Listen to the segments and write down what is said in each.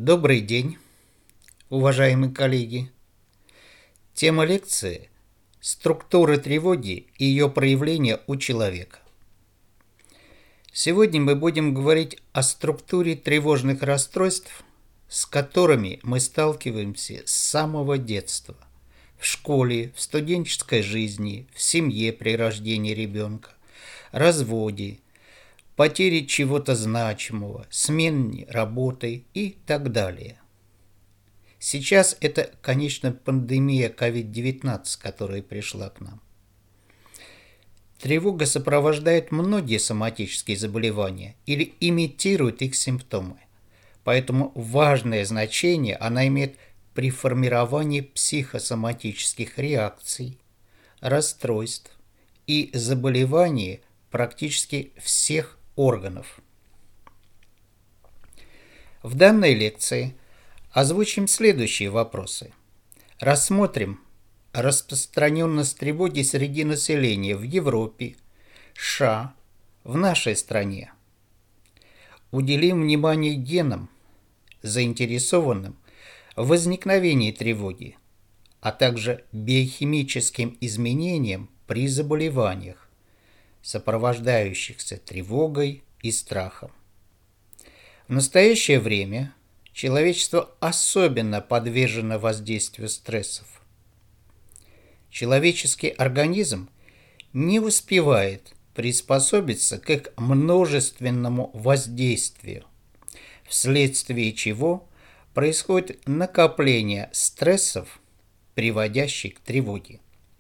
Добрый день, уважаемые коллеги. Тема лекции – структура тревоги и ее проявления у человека. Сегодня мы будем говорить о структуре тревожных расстройств, с которыми мы сталкиваемся с самого детства, в школе, в студенческой жизни, в семье при рождении ребенка, разводе, потере чего-то значимого, смене работы и так далее. Сейчас это, конечно, пандемия COVID-19, которая пришла к нам. Тревога сопровождает многие соматические заболевания или имитирует их симптомы. Поэтому важное значение она имеет при формировании психосоматических реакций, расстройств и заболеваний практически всех органов. В данной лекции озвучим следующие вопросы. Рассмотрим распространенность тревоги среди населения в Европе, США, в нашей стране. Уделим внимание генам, заинтересованным в возникновении тревоги, а также биохимическим изменениям при заболеваниях, сопровождающихся тревогой и страхом. В настоящее время человечество особенно подвержено воздействию стрессов. Человеческий организм не успевает приспособиться к их множественному воздействию, вследствие чего происходит накопление стрессов, приводящих к тревоге.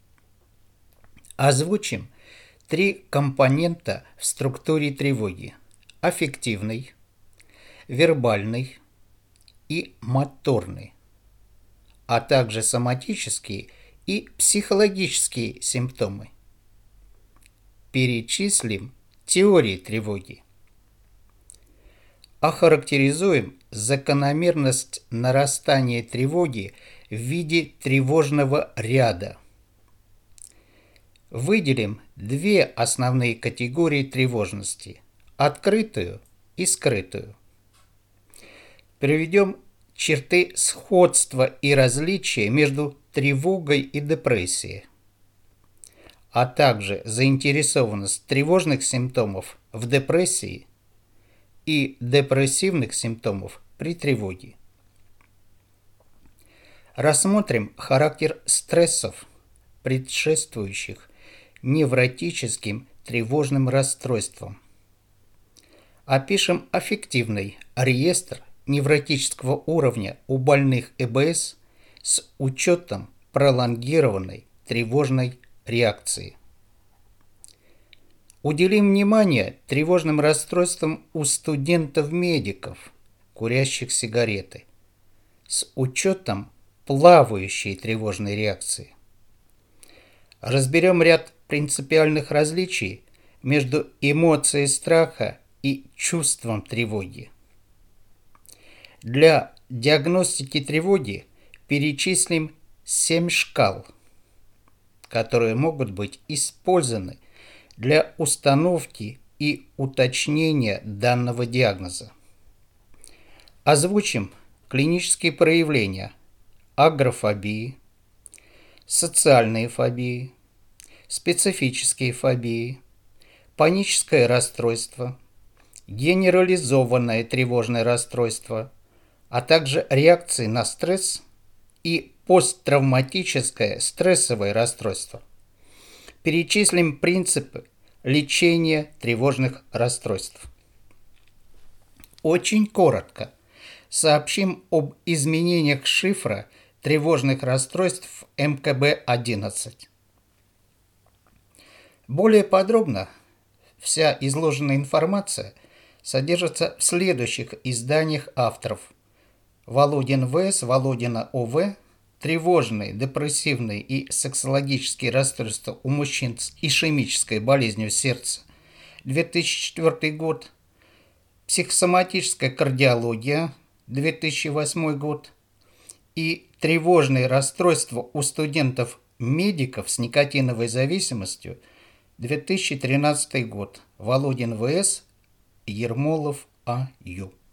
Озвучим 3 компонента в структуре тревоги: аффективный, вербальный и моторный, а также соматические и психологические симптомы. Перечислим теории тревоги. Охарактеризуем закономерность нарастания тревоги в виде тревожного ряда. Выделим 2 основные категории тревожности – открытую и скрытую. Приведем черты сходства и различия между тревогой и депрессией, а также заинтересованность тревожных симптомов в депрессии и депрессивных симптомов при тревоге. Рассмотрим характер стрессов, предшествующих невротическим тревожным расстройствам. Опишем аффективный реестр невротического уровня у больных ЭБС с учетом пролонгированной тревожной реакции. Уделим внимание тревожным расстройствам у студентов-медиков, курящих сигареты, с учетом плавающей тревожной реакции. Разберем ряд принципиальных различий между эмоцией страха и чувством тревоги. Для диагностики тревоги перечислим 7 шкал, которые могут быть использованы для установки и уточнения данного диагноза. Озвучим клинические проявления агорафобии, социальные фобии, специфические фобии, паническое расстройство, генерализованное тревожное расстройство, а также реакции на стресс и посттравматическое стрессовое расстройство. Перечислим принципы лечения тревожных расстройств. Очень коротко сообщим об изменениях шифра тревожных расстройств МКБ-11. Более подробно вся изложенная информация содержится в следующих изданиях авторов: Володин В.С., Володина О.В., тревожные, депрессивные и сексологические расстройства у мужчин с ишемической болезнью сердца, 2004 год, психосоматическая кардиология, 2008 год, и тревожные расстройства у студентов-медиков с никотиновой зависимостью, 2013 год, Володин В.С., Ермолов А.Ю.